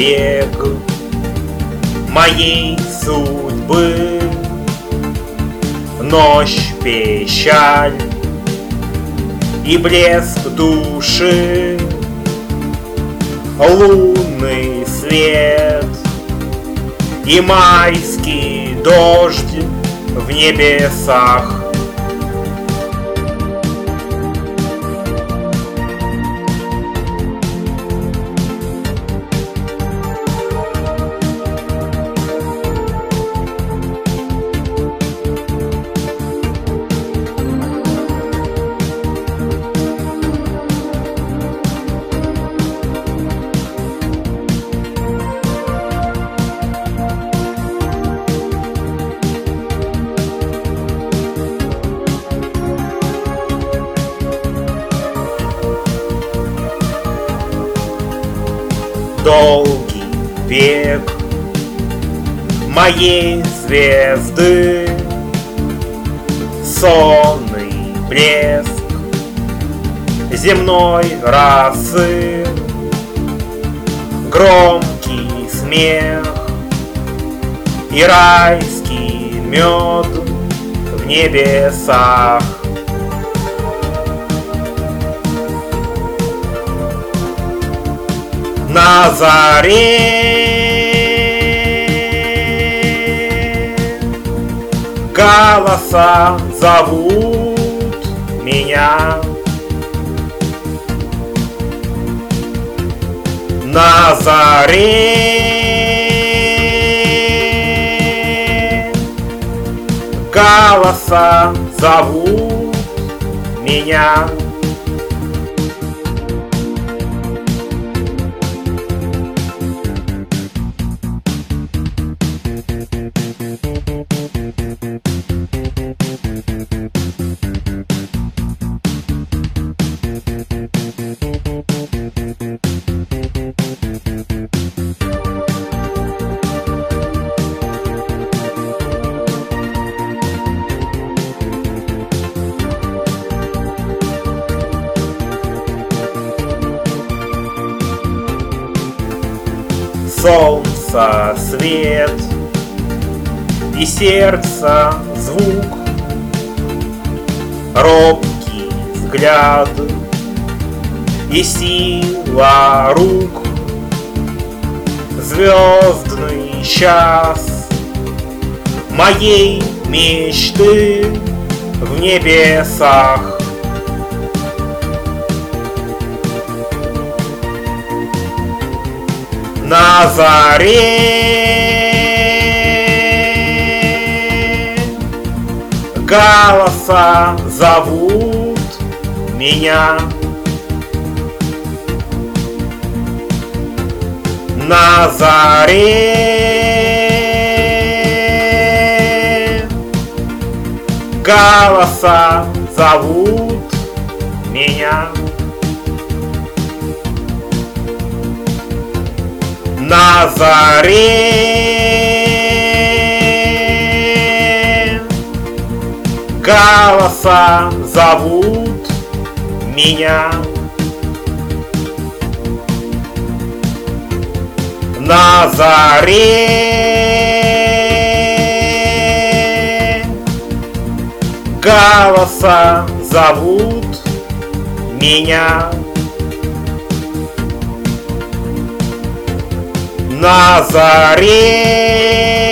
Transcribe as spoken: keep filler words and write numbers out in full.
бег моей судьбы, ночь, печаль и блеск души, лунный свет и майский дождь в небесах. Долгий век моей звезды, сонный блеск земной расы, громкий смех и райский мед в небесах. На заре голоса зовут меня, на заре голоса зовут меня. Солнца свет и сердца звук, робкий взгляд и сила рук, звездный час моей мечты в небесах. На заре голоса зовут меня, на заре голоса зовут меня. На заре голоса зовут меня, на заре голоса зовут меня. На заре